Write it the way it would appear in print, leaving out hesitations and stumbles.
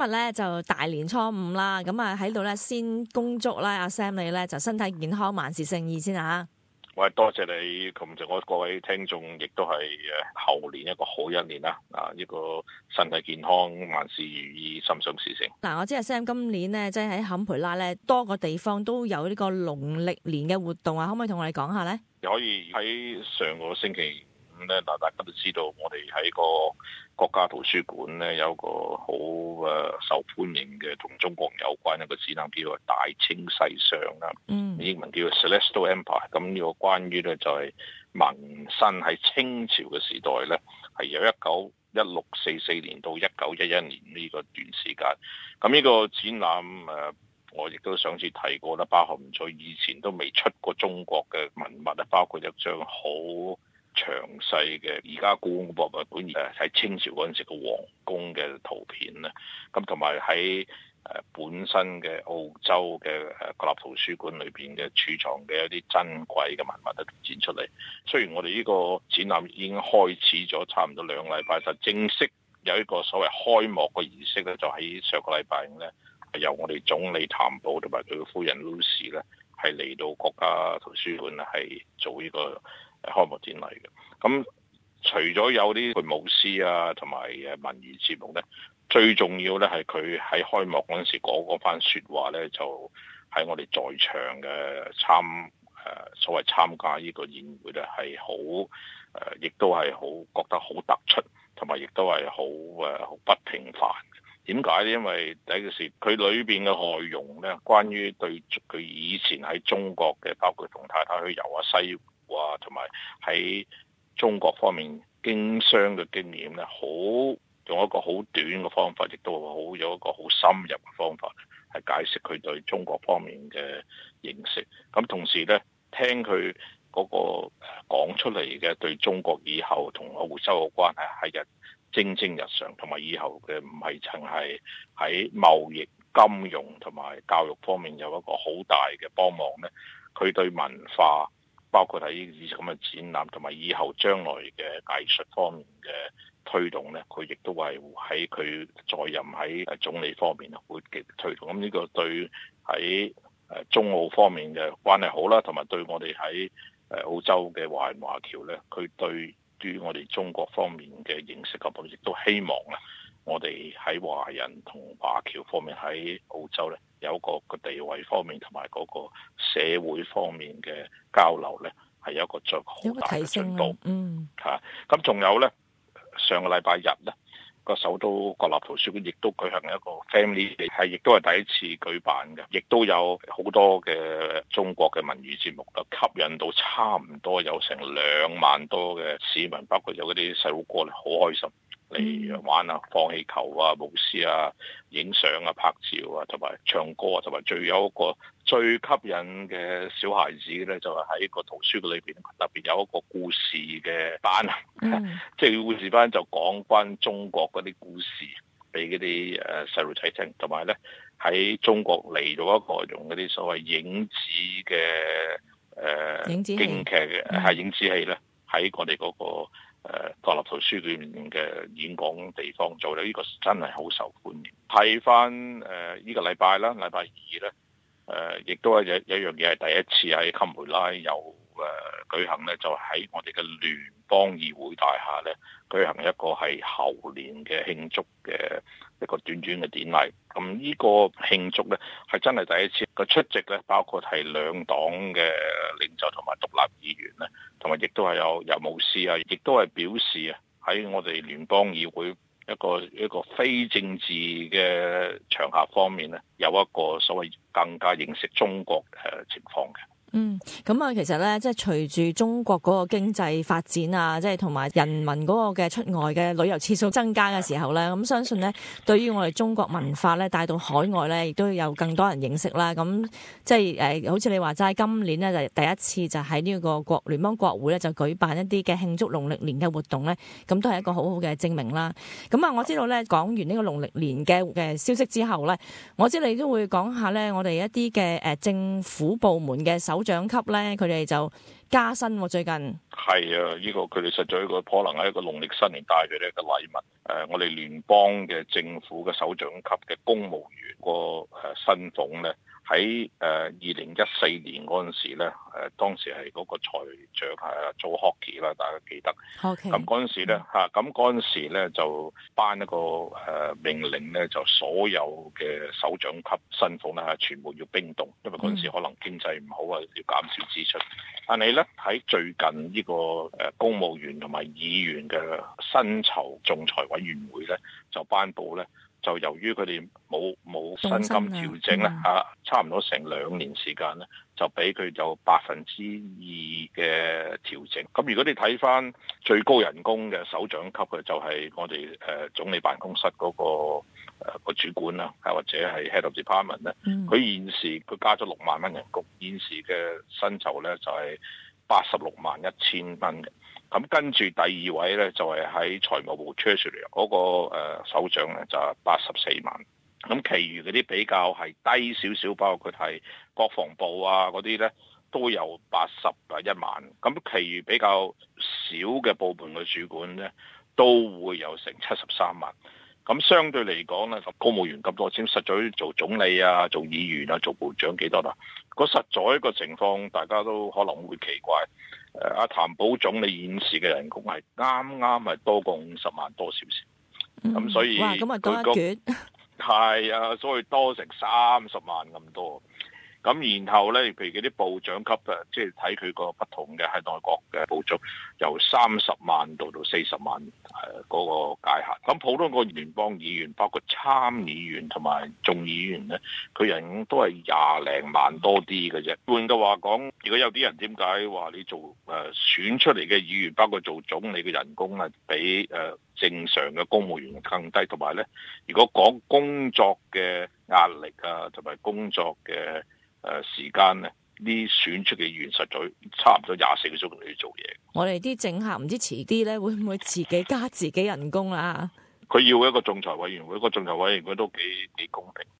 日咧就大年初五啦，咁啊喺度咧先恭祝啦阿 Sam 你咧就身體健康，萬事勝意先啊！ 喂，多謝你，同埋我各位聽眾，亦都係後年一個好一年啦！呢個身體健康，萬事如意，心想事成。 嗱，我知阿 Sam 今年咧，即係喺坎培拉咧多個地方都有呢個農曆年嘅活動啊，可唔可以同我哋講下咧？ 可以喺上個星期五咧，大家都知道，我哋喺個國家圖書館咧有個好受歡迎嘅同中國有關一個展覽，叫做大清世相啦。英文叫做 Celestial Empire。咁呢個關於咧就係民申喺清朝嘅時代咧，係由1644年到1911年呢個段時間。咁呢個展覽我亦都上次提過啦，包含咗以前都未出過中國嘅文物啊，包括一張好詳細嘅而家故宮博物館喺清朝嗰陣時嘅皇宮嘅圖片咧，咁同埋喺本身嘅澳洲嘅國立圖書館裏邊嘅儲藏嘅一啲珍貴嘅文物都展出嚟。雖然我哋呢個展覽已經開始咗差唔多2個禮拜，但正式有一個所謂開幕嘅儀式咧，就喺上個禮拜五咧，由我哋總理譚寶同埋佢嘅夫人 Lucy 咧，係嚟到國家圖書館咧，係做呢個開幕典禮嘅。咁除咗有啲舞獅啊，同埋文娛節目咧，最重要咧係佢喺開幕嗰陣時講嗰番説話咧，就喺我哋在場嘅所謂參加呢個宴會咧，係好亦都係好覺得好突出，同埋亦都係好不平凡。點解咧？因為第一件事，佢裏邊嘅內容咧，關於對佢以前喺中國嘅，包括同太太去遊西湖啊，同埋喺中國方面經商嘅經驗咧，用一個好短嘅方法，亦都有一個好深入嘅方法，係解釋佢對中國方面嘅認識。咁同時咧，聽佢嗰個講出嚟嘅對中國以後同澳洲嘅關係係蒸蒸日上，同埋以後嘅唔係淨係喺貿易、金融同埋教育方面有一個好大嘅幫忙咧。佢對文化，包括喺呢啲咁嘅展覽，同埋以後將來嘅藝術方面嘅推動咧，佢亦都係喺佢在任喺總理方面會極力推動。咁呢個對喺中澳方面嘅關係好啦，同埋對我哋喺澳洲嘅華人華僑咧，佢對於我哋中國方面嘅認識咁，亦都希望咧，我哋喺華人同華僑方面喺澳洲咧，有一個地位方面同埋嗰個社會方面嘅交流咧，係有一個最好大嘅進步。咁仲有咧，上個禮拜日咧，個首都國立圖書館亦都舉行一個 family day， 係亦都係第一次舉辦嘅，亦都有好多嘅中國嘅文娛節目，吸引到差唔多有成2萬多嘅市民，包括有嗰啲細路哥咧，好開心嚟玩啊，放氣球啊，舞獅啊，影相啊，拍照啊，同埋唱歌啊，同埋最有一個最吸引嘅小孩子咧，就係喺個圖書館裏邊特別有一個故事嘅班，即係故事班就講關中國嗰啲故事俾嗰啲細路仔聽，同埋咧喺中國嚟到一個用嗰啲所謂影子嘅京劇嘅係影子戲咧，喺我哋嗰個國立圖書館嘅演講地方做咧，呢個真係好受歡迎。睇翻呢個禮拜啦，禮拜二咧。亦都係有一樣嘢係第一次喺坎培拉有舉行咧，就喺我哋嘅聯邦議會大廈咧舉行一個係猴年嘅慶祝嘅一個短短嘅典禮。咁呢個慶祝咧係真係第一次，個出席咧包括係2黨嘅領袖同埋獨立議員咧，同埋亦都係有舞獅啊，亦都係表示啊喺我哋聯邦議會一個非政治嘅場合方面咧，有一個所謂更加認識中國情況嘅。 咁啊，其實咧，即係隨住中國嗰個經濟發展啊，即係同埋人民嗰個嘅出外嘅旅遊次數增加嘅時候咧，咁相信咧，對於我哋中國文化咧帶到海外咧，亦都有更多人認識啦。咁即係好似你話齋，今年咧就第一次就喺呢個聯邦國會咧就舉辦一啲嘅慶祝農曆年嘅活動咧，咁都係一個好好嘅證明啦。咁啊，我知道咧講完呢個農曆年嘅消息之後咧，我知你都會講下咧，我哋一啲嘅政府部門嘅首長級咧，佢哋就加薪喎，最近。 係啊，呢個佢哋實在一個可能係一個農曆新年帶佢哋一個禮物。我哋聯邦嘅政府嘅首長級嘅公務員個薪俸咧，喺2014年嗰陣時咧，當時係嗰個財長係做 Hockey 啦，大家記得。 OK。 咁嗰陣時咧咁嗰陣時咧就頒一個命令咧，就所有嘅首長級薪俸咧全部要冰凍，因為嗰陣時可能經濟唔好啊，要減少支出。但係咧喺最近呢個公務員同埋議員嘅薪酬仲裁委員會咧就頒布咧，就由於佢哋冇薪金調整咧差唔多成2年時間咧，就俾佢有2%嘅調整。咁如果你睇翻最高人工嘅首長級嘅，就係我哋總理辦公室嗰個主管啦，或者係 Head of Department 咧，佢現時佢加咗6萬蚊人工，現時嘅薪酬咧就係86.1萬嘅。咁跟住第二位咧就係喺財務部 Treasury 嗰個首長咧就係84萬。咁其餘嗰啲比較係低少少，包括係國防部啊嗰啲咧都有81萬。咁其餘比較少嘅部門嘅主管咧都會有成73萬。咁相對嚟講咧，公務員咁多錢，實在做總理啊、做議員啊、做部長幾多啦？嗰實在一個情況，大家都可能會奇怪。阿譚寶總理現時嘅人工係啱係多過50萬多少少，咁所以哇，咁啊多一橛， 係啊，所以多成30萬咁多。咁然後咧，譬如嗰啲部長級即係睇佢個不同嘅係內閣嘅部長，由30萬到40萬嗰個界限。咁普通個聯邦議員，包括參議員同埋眾議員咧，佢人工都係20零萬多啲嘅啫。換句話講，如果有啲人點解話你做選出嚟嘅議員，包括做總理嘅人工係比正常嘅公務員更低，同埋咧，如果講工作嘅壓力啊，同埋工作嘅時間咧，呢選出嘅議員實在差唔多24個鐘頭要做嘢。 我哋啲政客唔知遲啲咧會唔會自己加自己人工啦？ 佢要一個仲裁委員會，個仲裁委員會都幾公平。